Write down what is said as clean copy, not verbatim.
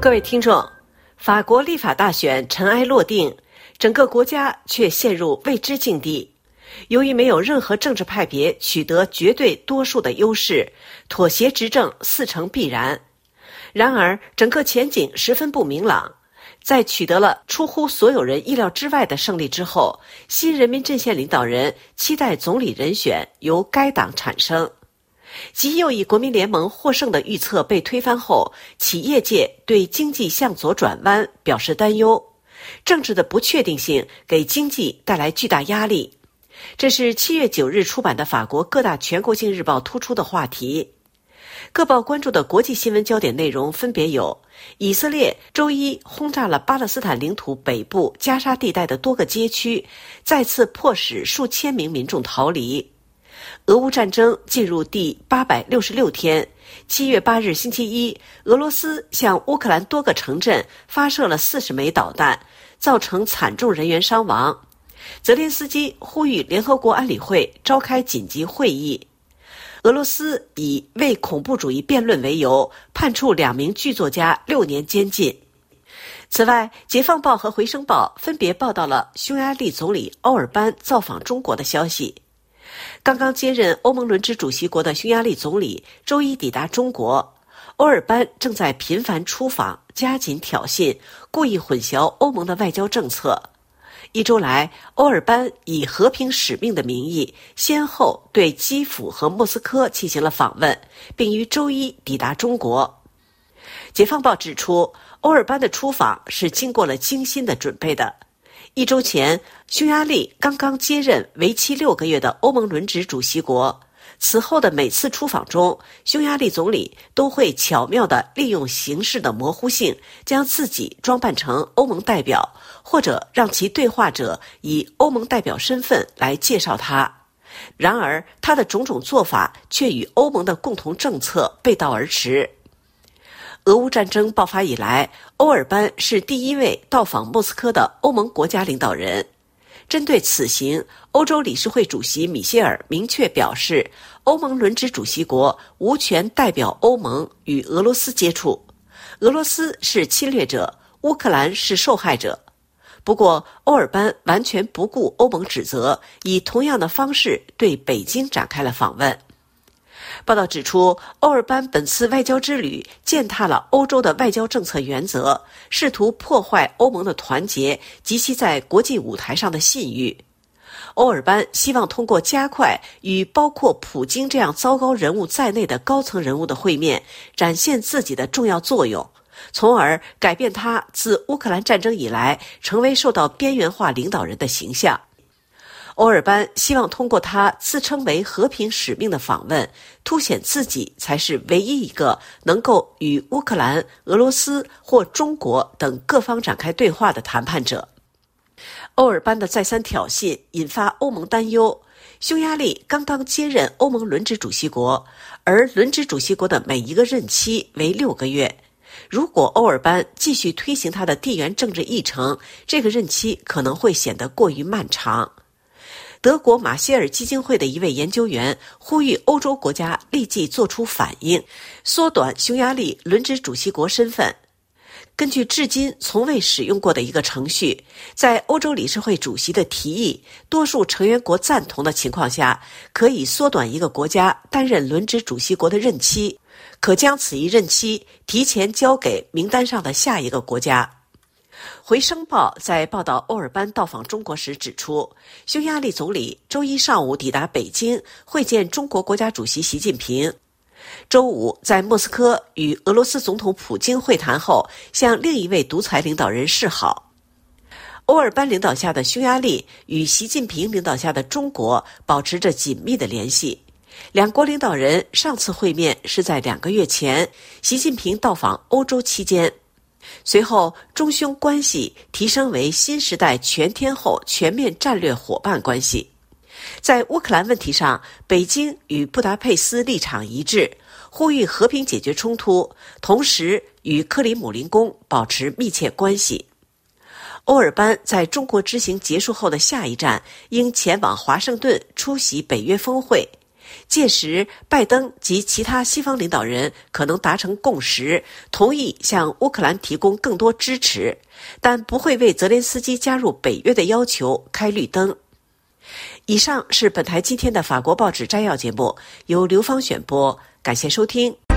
各位听众，法国立法大选尘埃落定，整个国家却陷入未知境地。由于没有任何政治派别取得绝对多数的优势，妥协执政似成必然。然而，整个前景十分不明朗。在取得了出乎所有人意料之外的胜利之后，新人民阵线领导人期待总理人选由该党产生。极右翼国民联盟获胜的预测被推翻后，企业界对经济向左转弯表示担忧。政治的不确定性给经济带来巨大压力。这是7月9日出版的法国各大全国性日报突出的话题。各报关注的国际新闻焦点内容分别有：以色列周一轰炸了巴勒斯坦领土北部加沙地带的多个街区，再次迫使数千名民众逃离；俄乌战争进入第866天，7月8日星期一，俄罗斯向乌克兰多个城镇发射了40枚导弹，造成惨重人员伤亡。泽连斯基呼吁联合国安理会召开紧急会议。俄罗斯以为恐怖主义辩论为由，判处2名剧作家6年监禁。此外，《解放报》和《回声报》分别报道了匈牙利总理欧尔班造访中国的消息。刚刚接任欧盟轮值主席国的匈牙利总理周一抵达中国，欧尔班正在频繁出访，加紧挑衅，故意混淆欧盟的外交政策。1周来，欧尔班以和平使命的名义，先后对基辅和莫斯科进行了访问，并于周一抵达中国。解放报指出，欧尔班的出访是经过了精心的准备的。1周前，匈牙利刚刚接任为期6个月的欧盟轮值主席国。此后的每次出访中，匈牙利总理都会巧妙地利用形势的模糊性，将自己装扮成欧盟代表，或者让其对话者以欧盟代表身份来介绍他。然而，他的种种做法却与欧盟的共同政策背道而驰。俄乌战争爆发以来，欧尔班是第一位到访莫斯科的欧盟国家领导人。针对此行，欧洲理事会主席米歇尔明确表示，欧盟轮值主席国无权代表欧盟与俄罗斯接触，俄罗斯是侵略者，乌克兰是受害者。不过，欧尔班完全不顾欧盟指责，以同样的方式对北京展开了访问。报道指出，欧尔班本次外交之旅践踏了欧洲的外交政策原则，试图破坏欧盟的团结及其在国际舞台上的信誉。欧尔班希望通过加快与包括普京这样糟糕人物在内的高层人物的会面，展现自己的重要作用，从而改变他自乌克兰战争以来成为受到边缘化领导人的形象。欧尔班希望通过他自称为和平使命的访问，凸显自己才是唯一一个能够与乌克兰、俄罗斯或中国等各方展开对话的谈判者。欧尔班的再三挑衅引发欧盟担忧。匈牙利刚刚接任欧盟轮值主席国，而轮值主席国的每一个任期为6个月。如果欧尔班继续推行他的地缘政治议程，这个任期可能会显得过于漫长。德国马歇尔基金会的一位研究员呼吁欧洲国家立即做出反应，缩短匈牙利轮值主席国身份。根据至今从未使用过的一个程序，在欧洲理事会主席的提议、多数成员国赞同的情况下，可以缩短一个国家担任轮值主席国的任期，可将此一任期提前交给名单上的下一个国家。回声报在报道欧尔班到访中国时指出，匈牙利总理周一上午抵达北京，会见中国国家主席习近平。周五在莫斯科与俄罗斯总统普京会谈后，向另一位独裁领导人示好。欧尔班领导下的匈牙利与习近平领导下的中国保持着紧密的联系。两国领导人上次会面是在2个月前，习近平到访欧洲期间。随后，中匈关系提升为新时代全天候全面战略伙伴关系。在乌克兰问题上，北京与布达佩斯立场一致，呼吁和平解决冲突，同时与克里姆林宫保持密切关系。欧尔班在中国之行结束后的下一站应前往华盛顿出席北约峰会。 届时，拜登及其他西方领导人可能达成共识，同意向乌克兰提供更多支持，但不会为泽连斯基加入北约的要求开绿灯。以上是本台今天的法国报纸摘要节目，由刘芳选播，感谢收听。